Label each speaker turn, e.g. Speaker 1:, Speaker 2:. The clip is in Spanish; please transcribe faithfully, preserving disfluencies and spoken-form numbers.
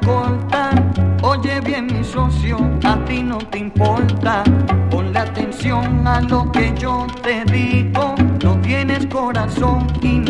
Speaker 1: cortar. Oye bien, mi socio, a ti no te importa. Ponle atención a lo que yo te digo. No tienes corazón y